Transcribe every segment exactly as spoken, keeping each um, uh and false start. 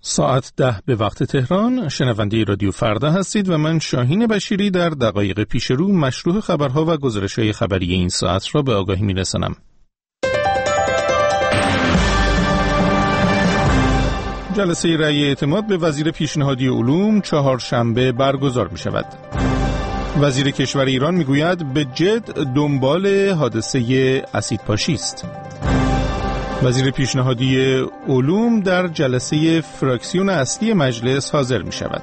ساعت ده به وقت تهران، شنونده رادیو فردا هستید و من شاهین بشیری در دقایق پیش رو مشروع خبرها و گزارش‌های خبری این ساعت را به آگاهی می‌رسانم. جلسه رأی اعتماد به وزیر پیشنهادی علوم چهارشنبه برگزار می‌شود. وزیر کشور ایران می‌گوید به جد دنبال حادثه اسیدپاشی است. وزیر پیشنهادی علوم در جلسه فراکسیون اصلی مجلس حاضر می شود.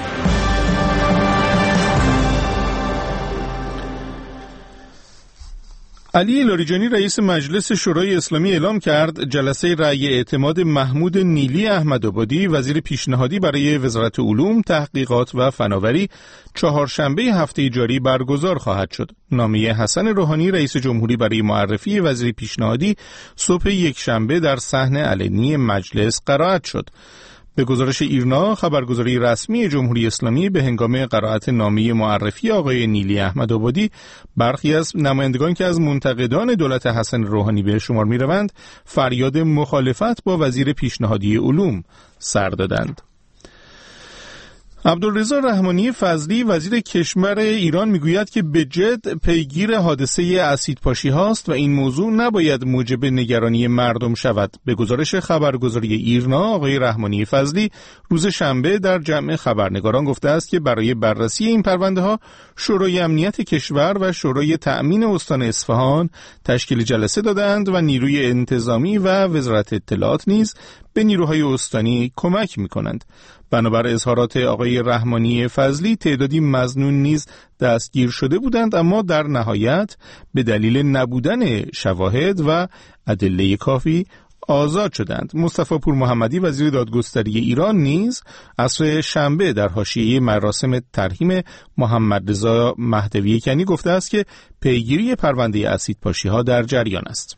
علی لاریجانی رئیس مجلس شورای اسلامی اعلام کرد جلسه رأی اعتماد محمود نیلی احمدآبادی وزیر پیشنهادی برای وزارت علوم، تحقیقات و فناوری چهارشنبه هفته جاری برگزار خواهد شد. نامه حسن روحانی رئیس جمهوری برای معرفی وزیر پیشنهادی صبح یک شنبه در صحن علنی مجلس قرائت شد. به گزارش ایرنا، خبرگزاری رسمی جمهوری اسلامی، به هنگام قرائت نامه معرفی آقای نیلی احمدآبادی برخی از نمایندگان که از منتقدان دولت حسن روحانی به شمار می‌روند فریاد مخالفت با وزیر پیشنهادی علوم سر دادند. عبدالرضا رحمانی فضلی وزیر کشور ایران میگوید که به جد پیگیر حادثه اسیدپاشی هاست و این موضوع نباید موجب نگرانی مردم شود. به گزارش خبرگزاری ایرنا، آقای رحمانی فضلی روز شنبه در جمع خبرنگاران گفته است که برای بررسی این پرونده ها شورای امنیت کشور و شورای تأمین استان اصفهان تشکیل جلسه دادند و نیروی انتظامی و وزارت اطلاعات نیز به نیروهای استانی کمک می‌کنند. بنابر اظهارات آقای رحمانی فضلی تعدادی مظنون نیز دستگیر شده بودند، اما در نهایت به دلیل نبودن شواهد و ادله کافی آزاد شدند. مصطفی پور محمدی وزیر دادگستری ایران نیز عصر شنبه در حاشیه مراسم ترحیم محمد رضا مهدوی کنی گفته است که پیگیری پرونده اسیدپاشی ها در جریان است.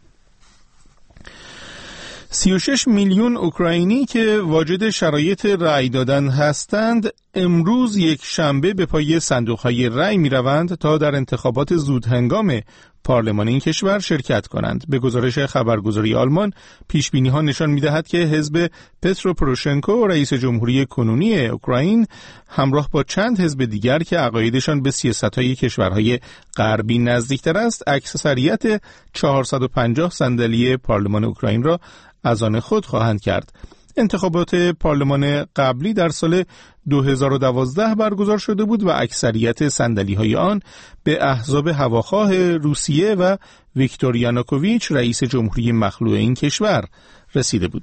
سی و شش میلیون اوکراینی که واجد شرایط رأی دادن هستند امروز یک شنبه به پای صندوق‌های رأی می‌روند تا در انتخابات زودهنگام پارلمان این کشور شرکت کنند. به گزارش خبرگزاری آلمان، پیشبینی‌ها نشان می‌دهد که حزب پترو پروشنکو رئیس جمهوری کنونی اوکراین همراه با چند حزب دیگر که عقایدشان به سیاست‌های کشورهای غربی نزدیکتر است، اکثریت چهارصد و پنجاه صندلی پارلمان اوکراین را از آن خود خواهند کرد. انتخابات پارلمان قبلی در سال دو هزار و دوازده برگزار شده بود و اکثریت صندلی‌های آن به احزاب هواخواه روسیه و ویکتور یانوکوویچ رئیس جمهوری مخلوع این کشور رسیده بود.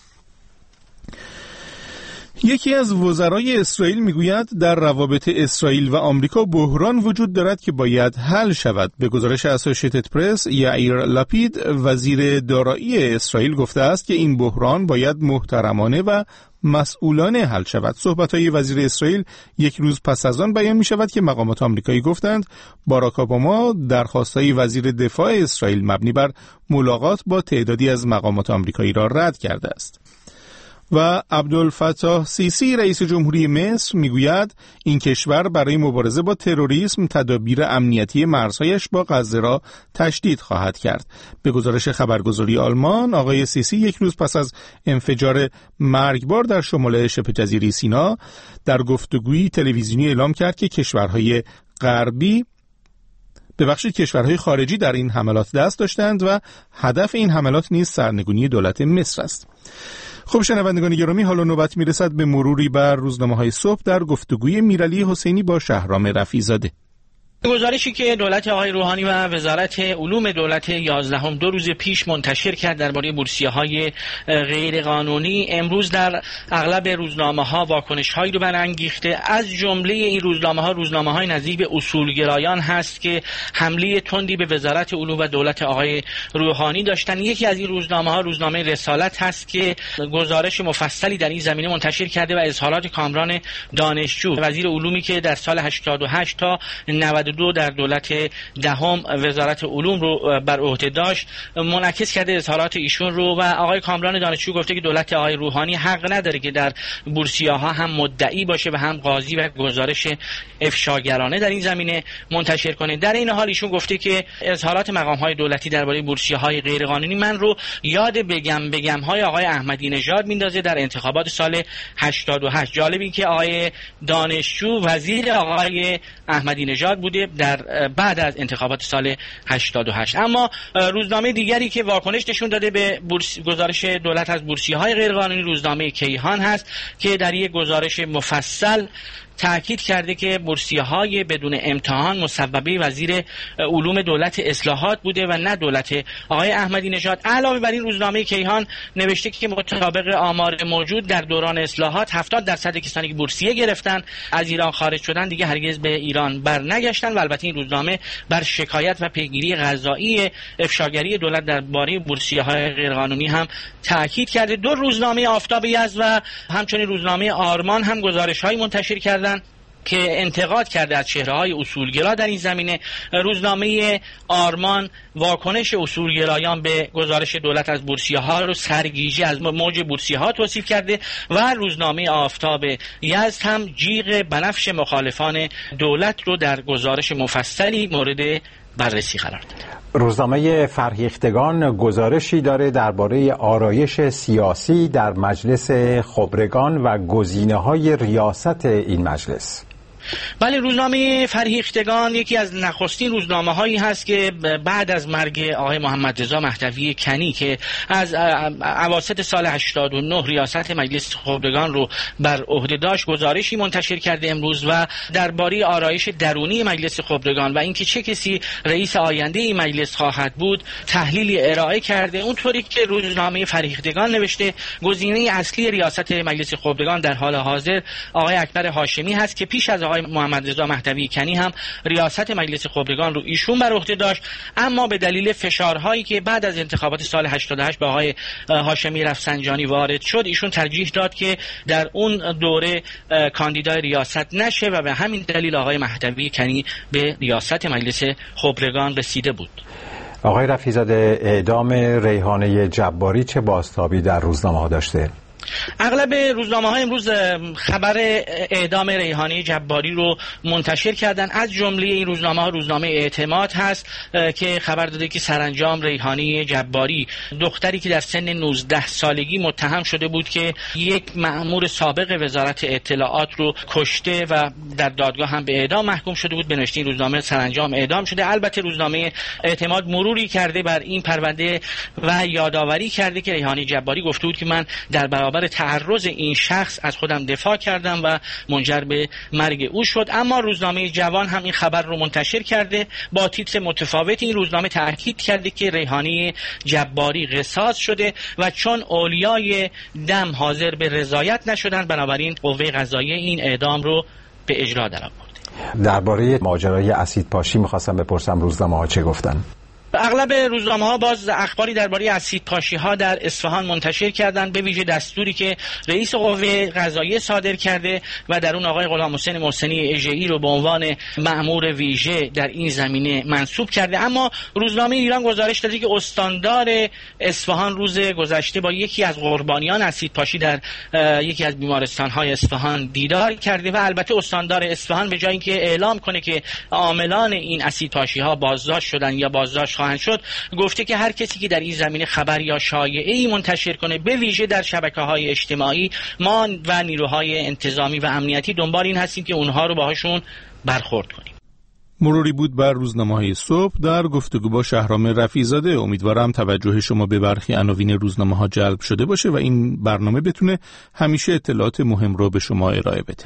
یکی از وزرای اسرائیل میگوید در روابط اسرائیل و آمریکا بحران وجود دارد که باید حل شود. به گزارش اسوسییتد پرس، یائیر لاپید وزیر دارایی اسرائیل گفته است که این بحران باید محترمانه و مسئولانه حل شود. صحبت‌های وزیر اسرائیل یک روز پس از آن بیان می‌شود که مقامات آمریکایی گفتند باراک اوباما درخواست‌های وزیر دفاع اسرائیل مبنی بر ملاقات با تعدادی از مقامات آمریکایی را رد کرده است. و عبدالفتاح سیسی رئیس جمهوری مصر میگوید این کشور برای مبارزه با تروریسم تدابیر امنیتی مرزهایش با غزه را تشدید خواهد کرد. به گزارش خبرگزاری آلمان، آقای سیسی یک روز پس از انفجار مرگبار در شمال شبه جزیره سینا در گفتگویی تلویزیونی اعلام کرد که کشورهای غربی ببخشید کشورهای خارجی در این حملات دست داشتند و هدف این حملات نیز سرنگونی دولت مصر است. خب شنوندگان گرامی، حالا نوبت میرسد به مروری بر روزنامه‌های صبح در گفتگوی میرعلی حسینی با شهرام رفیع‌زاده. گزارشی که دولت آقای روحانی و وزارت علوم دولت یازدهم دو روز پیش منتشر کرد درباره بورسیه‌های غیرقانونی، امروز در اغلب روزنامه‌ها واکنش‌هایی رو برانگیخته. از جمله این روزنامه‌ها روزنامه‌های نزدیک به اصولگرایان هست که حمله تندی به وزارت علوم و دولت آقای روحانی داشتن. یکی از این روزنامه‌ها روزنامه رسالت هست که گزارش مفصلی در این زمینه منتشر کرده و اظهارات کامران دانشجو وزیر علومی که در سال هشتاد و هشت تا نود و دو در دولت دهم وزارت علوم رو بر عهده داشت، منعکس کرده اظهارات ایشون رو. و آقای کامران دانشجو گفته که دولت آقای روحانی حق نداره که در بورسیه‌ها هم مدعی باشه و هم قاضی و گزارش افشاگرانه در این زمینه منتشر کنه. در این حال ایشون گفته که اظهارات مقام‌های دولتی درباره بورسیه‌های غیرقانونی من رو یاد بگم بگم‌های آقای احمدی نژاد میندازه در انتخابات سال هشتاد و هشت. جالب این که آقای دانشجو وزیر آقای احمدی نژاد بوده در بعد از انتخابات سال هشتاد و هشت. اما روزنامه دیگری که واکنش نشون داده به بورس گزارش دولت از بورسیه‌های غیرقانونی روزنامه کیهان هست که در یک گزارش مفصل تأکید کرده که بورسیه‌های بدون امتحان مصوبه وزیر علوم دولت اصلاحات بوده و نه دولت آقای احمدی نژاد. علاوه بر این روزنامه کیهان نوشته که مطابق آمار موجود در دوران اصلاحات هفتاد درصد کسانی که بورسیه گرفتن از ایران خارج شدن دیگه هرگز به ایران برنگشتن. و البته این روزنامه بر شکایت و پیگیری قضایی افشاگری دولت درباره بورسیه‌های غیرقانونی هم تأکید کرده. دو روزنامه آفتاب یزد و همچنین روزنامه آرمان هم گزارش‌های منتشر کردند که انتقاد کرده از چهره‌های اصولگرا در این زمینه. روزنامه آرمان واکنش اصولگرایان به گزارش دولت از بورسیه‌ها رو سرگیجه از موج بورسیه‌ها توصیف کرده و روزنامه آفتاب یزد هم جیغ بنفش مخالفان دولت رو در گزارش مفصلی مورد بررسی قرار داده. روزنامه فرهیختگان گزارشی داره درباره آرایش سیاسی در مجلس خبرگان و گزینه‌های ریاست این مجلس. بله، روزنامه فرهیختگان یکی از نخستین روزنامه هایی هست که بعد از مرگ آقای محمد رضا مهدوی کنی که از اواسط سال هشتاد و نه ریاست مجلس خبرگان رو بر عهده داشت گزارشی منتشر کرده امروز و درباره آرایش درونی مجلس خبرگان و اینکه چه کسی رئیس آینده این مجلس خواهد بود تحلیلی ارائه کرده. اونطوری که روزنامه فرهیختگان نوشته گزینه اصلی ریاست مجلس خبرگان در حال حاضر آقای اکبر هاشمی هست که پیش از آقای محمد رضا مهدوی کنی هم ریاست مجلس خبرگان رو ایشون بر عهده داشت، اما به دلیل فشارهایی که بعد از انتخابات سال هشتاد و هشت به آقای هاشمی رفسنجانی وارد شد ایشون ترجیح داد که در اون دوره کاندیدای ریاست نشه و به همین دلیل آقای مهدوی کنی به ریاست مجلس خبرگان رسیده بود. آقای رفیع‌زاده، اعدام ریحانه جباری چه بازتابی در روزنامه‌ها داشته؟ اغلب روزنامه‌ها امروز خبر اعدام ریحانه جباری رو منتشر کردن. از جمله این روزنامه‌ها روزنامه اعتماد هست که خبر داده که سرانجام ریحانه جباری دختری که در سن نوزده سالگی متهم شده بود که یک مأمور سابق وزارت اطلاعات رو کشته و در دادگاه هم به اعدام محکوم شده بود، به نوشته این روزنامه سرانجام اعدام شده. البته روزنامه اعتماد مروری کرده بر این پرونده و یادآوری کرده که ریحانه جباری گفته بود که من در برابر تعرض این شخص از خودم دفاع کردم و منجر به مرگ او شد. اما روزنامه جوان هم این خبر رو منتشر کرده با تیتر متفاوت. این روزنامه تأکید کرده که ریحانه جباری قصاص شده و چون اولیای دم حاضر به رضایت نشدن بنابراین قوه قضاییه این اعدام رو به اجرا درآورده. درباره ماجرای اسیدپاشی می‌خواستم بپرسم روزنامه‌ها چه گفتن؟ اغلب روزنامه‌ها باز اخباری درباره اسیدپاشی‌ها در اصفهان منتشر کردند، به ویژه دستوری که رئیس قوه قضاییه صادر کرده و در اون آقای غلام حسین محسنی اژه‌ای رو به عنوان مأمور ویژه در این زمینه منصوب کرده. اما روزنامه ایران گزارش داده که استاندار اصفهان روز گذشته با یکی از قربانیان اسیدپاشی در یکی از بیمارستان‌های اصفهان دیدار کرده و البته استاندار اصفهان به جای اینکه اعلام کنه که عاملان این اسیدپاشی‌ها بازداشت شدن یا بازداشت خواهند شد گفته که هر کسی که در این زمینه خبر یا شایعه‌ای منتشر کنه به ویژه در شبکه‌های اجتماعی ما و نیروهای انتظامی و امنیتی دنبال این هستیم که اونها رو باهاشون برخورد کنیم. مروری بود بر روزنامه‌های صبح در گفتگو با شهرام رفیع‌زاده. امیدوارم توجه شما به برخی عناوین روزنامه‌ها جلب شده باشه و این برنامه بتونه همیشه اطلاعات مهم رو به شما ارائه بده.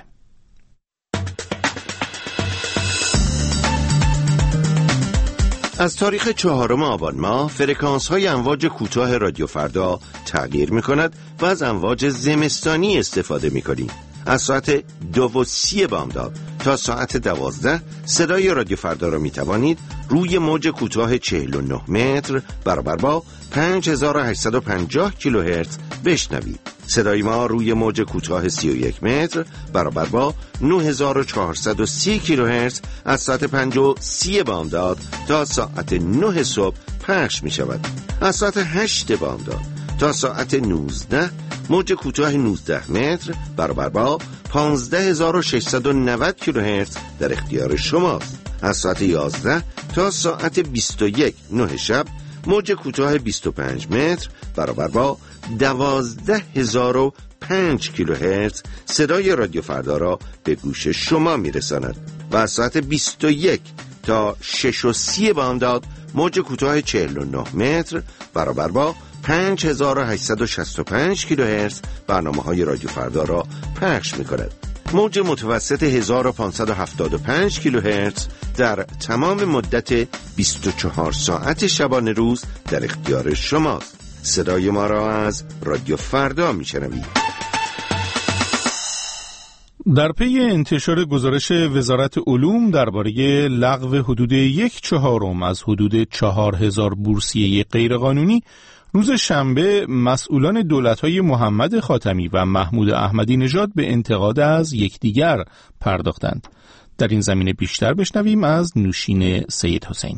از تاریخ چهارم آبان ماه فرکانس های امواج کوتاه رادیو فردا تغییر می کند و از امواج زمستانی استفاده می کنیم. از ساعت دو و سی بامداد تا ساعت دوازده صدای رادیو فردا را می توانید روی موج کوتاه چهل و نه متر برابر با پنج هزار و هشتصد و پنجاه کیلوهرتز بشنوید. صدای ما روی موج کوتاه سی و یک متر برابر با نه هزار و چهارصد و سی کیلوهرتز از ساعت پنج و سی بامداد تا ساعت نه صبح پخش می شود. از ساعت هشت بامداد تا ساعت نوزده موج کوتاه نوزده متر برابر با پانزده هزار و ششصد و نود کیلوهرتز در اختیار شماست. از ساعت یازده تا ساعت بیست و یک نه شب موج کوتاه بیست و پنج متر برابر با دوازده هزار و پنج کیلوهرتز صدای رادیو فردا را به گوش شما میرساند و از ساعت بیست و یک تا شش و سی بامداد موج کوتاه چهل و نه متر برابر با پنج هزار و هشتصد و شصت و پنج کیلوهرتز برنامه‌های رادیو فردا را پخش می‌کند. موج متوسط هزار و پانصد و هفتاد و پنج کیلوهرتز در تمام مدت بیست و چهار ساعت شبانه روز در اختیار شماست. صدای ما را از رادیو فردا میشنوید. در پی انتشار گزارش وزارت علوم درباره لغو حدود یک چهارم از حدود چهار هزار بورسیه غیرقانونی، روز شنبه مسئولان دولت‌های محمد خاتمی و محمود احمدی نژاد به انتقاد از یکدیگر پرداختند. در این زمینه بیشتر بشنویم از نوشین سید حسینی.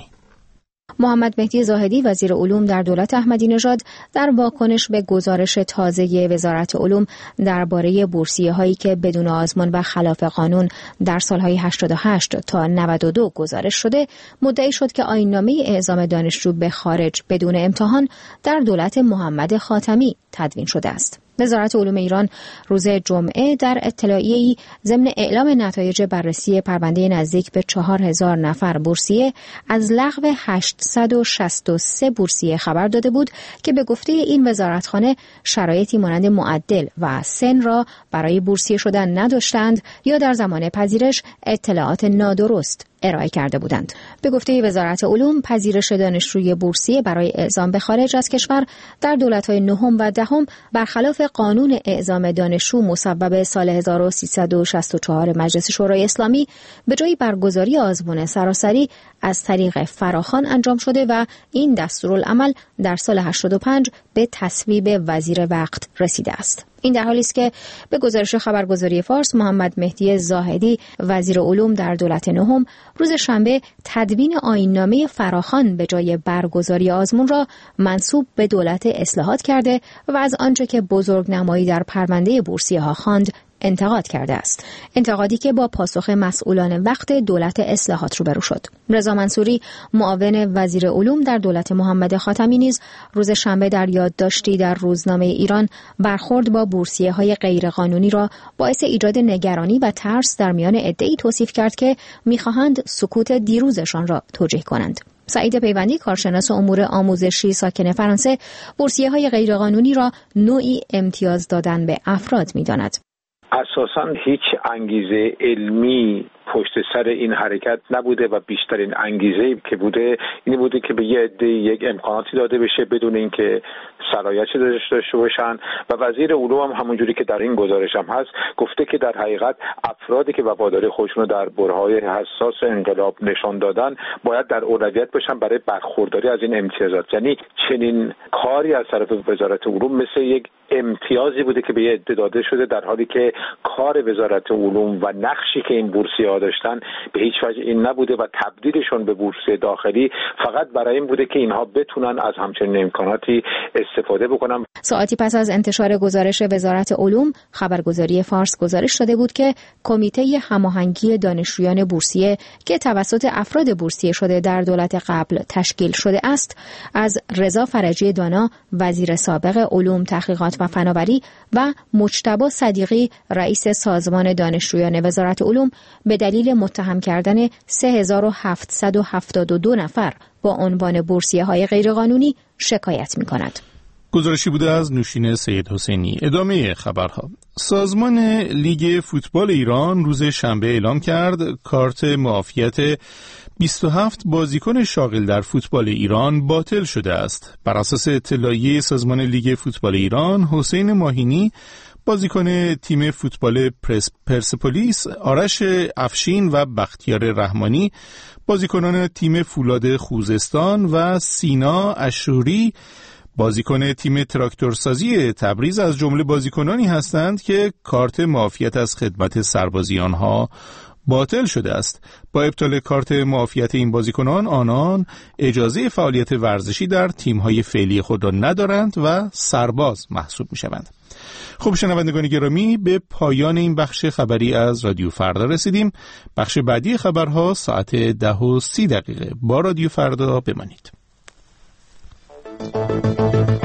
محمد مهدی زاهدی وزیر علوم در دولت احمدی نژاد در واکنش به گزارش تازه وزارت علوم درباره بورسیه هایی که بدون آزمون و خلاف قانون در سالهای هشتاد و هشت تا نود و دو گزارش شده، مدعی شد که آیین‌نامه اعزام دانشجو به خارج بدون امتحان در دولت محمد خاتمی تدوین شده است. وزارت علوم ایران روز جمعه در اطلاعیه‌ای ضمن اعلام نتایج بررسی پرونده نزدیک به چهار هزار نفر بورسیه از لغو هشتصد و شصت و سه بورسیه خبر داده بود که به گفته این وزارتخانه شرایطی مانند معدل و سن را برای بورسیه شدن نداشتند یا در زمان پذیرش اطلاعات نادرست ارائه کرده بودند. به گفته وزارت علوم، پذیرش دانشجوی بورسیه برای اعزام به خارج از کشور در دولت‌های نهم و دهم برخلاف قانون اعزام دانشجو مصوب سال هزار و سیصد و شصت و چهار مجلس شورای اسلامی به جای برگزاری آزمون سراسری از طریق فراخوان انجام شده و این دستورالعمل در سال هشتاد و پنج به تصویب وزیر وقت رسیده است. این در حالی است که به گزارش خبرگزاری فارس، محمد مهدی زاهدی وزیر علوم در دولت نهم روز شنبه تدوین آیین‌نامه فراخوان به جای برگزاری آزمون را منسوب به دولت اصلاحات کرده و از آنچه که بزرگنمایی در پرونده بورسیه‌ها خواند انتقاد کرده است. انتقادی که با پاسخ مسئولان وقت دولت اصلاحات روبرو شد. رضا منصوری معاون وزیر علوم در دولت محمد خاتمی نیز روز شنبه در یادداشتی در روزنامه ایران برخورد با بورسیه‌های غیرقانونی را باعث ایجاد نگرانی و ترس در میان عده‌ای توصیف کرد که می‌خواهند سکوت دیروزشان را توجیه کنند. سعید پیوندی، کارشناس امور آموزشی ساکن فرانسه، بورسیه‌های غیرقانونی را نوعی امتیاز دادن به افراد می‌داند. اساساً هیچ انگیزه علمی پشت سر این حرکت نبوده و بیشترین انگیزه که بوده این بوده که به یه عده یک امکاناتی داده بشه بدون اینکه صلاحیتی داشته باشن و وزیر علوم هم همونجوری که در این گزارش هم هست گفته که در حقیقت افرادی که وفاداری خودشون رو در برهه‌های حساس انقلاب نشان دادن باید در اولویت باشن برای برخورداری از این امتیازات. یعنی چنین کاری از طرف وزارت علوم مثل یک امتیازی بوده که به یه عده داده شده، در حالی که کار وزارت علوم و نقشی که این بورسیه‌ها داشتن به هیچ وجه این نبوده و تبدیلشون به بورسیه داخلی فقط برای این بوده که اینها بتونن از همچنین امکاناتی استفاده بکنن. ساعتی پس از انتشار گزارش وزارت علوم، خبرگزاری فارس گزارش داده بود که کمیته هماهنگی دانشجویان بورسیه که توسط افراد بورسیه شده در دولت قبل تشکیل شده است، از رضا فرجی دانا وزیر سابق علوم، تحقیقات و فناوری و مجتبی صدیقی رئیس سازمان دانشجویان وزارت علوم به دلیل متهم کردن سه هزار و هفتصد و هفتاد و دو نفر با عنوان بورسیه‌های غیرقانونی شکایت می‌کند. گزارشی بوده از نوشین سید حسینی. ادامه خبرها. سازمان لیگ فوتبال ایران روز شنبه اعلام کرد کارت معافیت بیست و هفت بازیکن شاغل در فوتبال ایران باطل شده است. بر اساس اطلاعیه سازمان لیگ فوتبال ایران، حسین ماهینی بازیکن تیم فوتبال پرسپولیس، آرش افشین و بختیار رحمانی بازیکنان تیم فولاد خوزستان و سینا اشوری بازیکن تیم تراکتورسازی تبریز از جمله بازیکنانی هستند که کارت معافیت از خدمت سربازی آنها باطل شده است. با ابطال کارت معافیت این بازیکنان، آنان اجازه فعالیت ورزشی در تیم‌های فعلی خود را ندارند و سرباز محسوب می‌شوند. خب شنوندگان گرامی، به پایان این بخش خبری از رادیو فردا رسیدیم. بخش بعدی خبرها ساعت ده و سی دقیقه. با رادیو فردا بمانید.